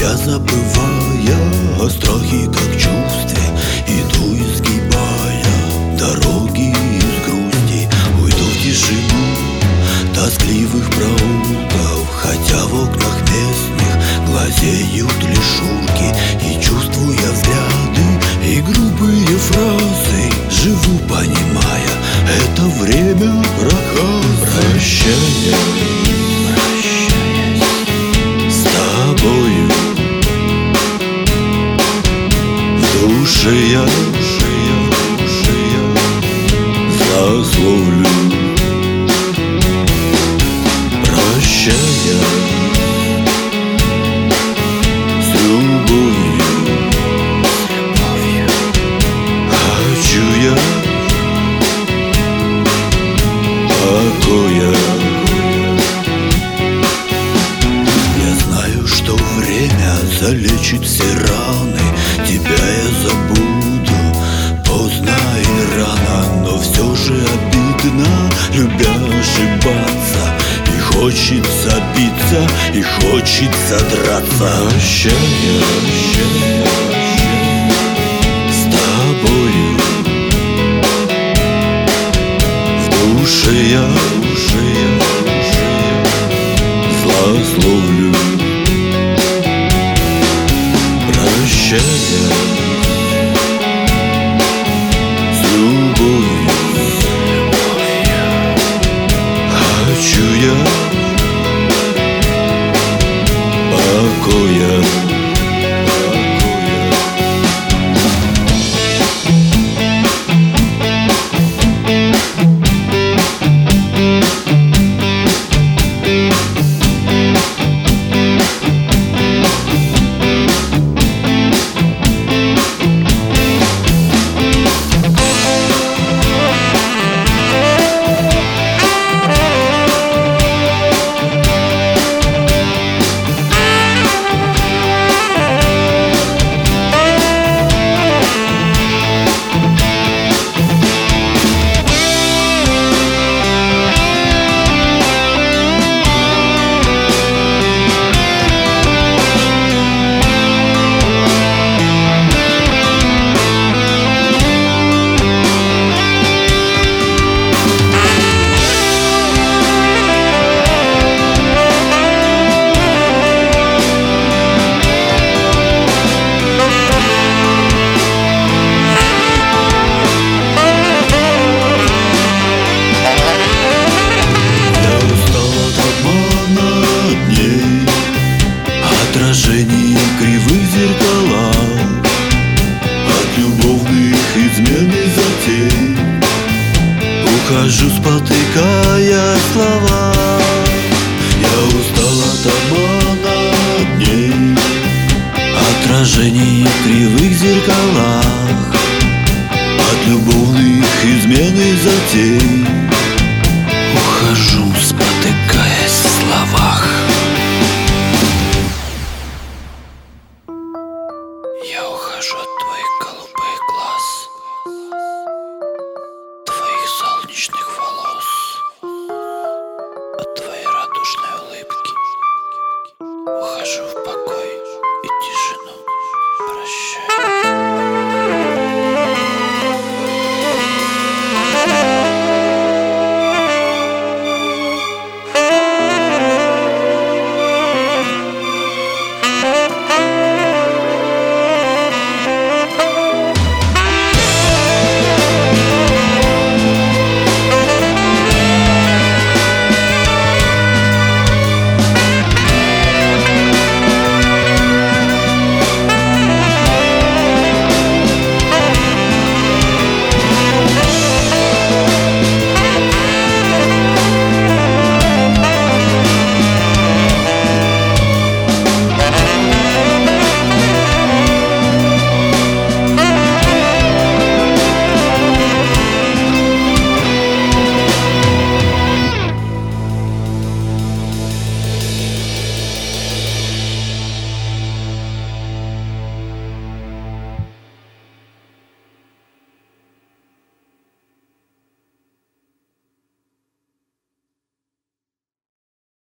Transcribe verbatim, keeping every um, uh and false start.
Я, забывая о страхе как чувстве, иду, изгибая дороги из грусти. Уйду в тишину тоскливых проулков, хотя в окнах местных глазеют лишурки. И чувствуя взгляды и грубые фразы, живу, понимая, это время проказы. Прощаясь, прощаясь с тобою, в душе я, душе я, душе я злословлю. Прощаясь с любовью, хочу я покоя. Я знаю, что время залечит все раны, тебя я забуду, поздно и рано. Но все же обидно, любя, ошибаться. И хочется биться, и хочется драться. Прощаясь с тобою, в душе я, душе я, душе я злословлю. Прощаясь с любовью, хочу я покоя. Отражение кривых зеркалах, от любовных измен и затей ухожу, спотыкая слова. Я устал от обмана дней, отражение кривых зеркалах, от любовных измен и затей ухожу, спотыкаясь в словах. Я ухожу от твоих голубых глаз, твоих солнечных волос, от твоей радужной улыбки. Ухожу в покой.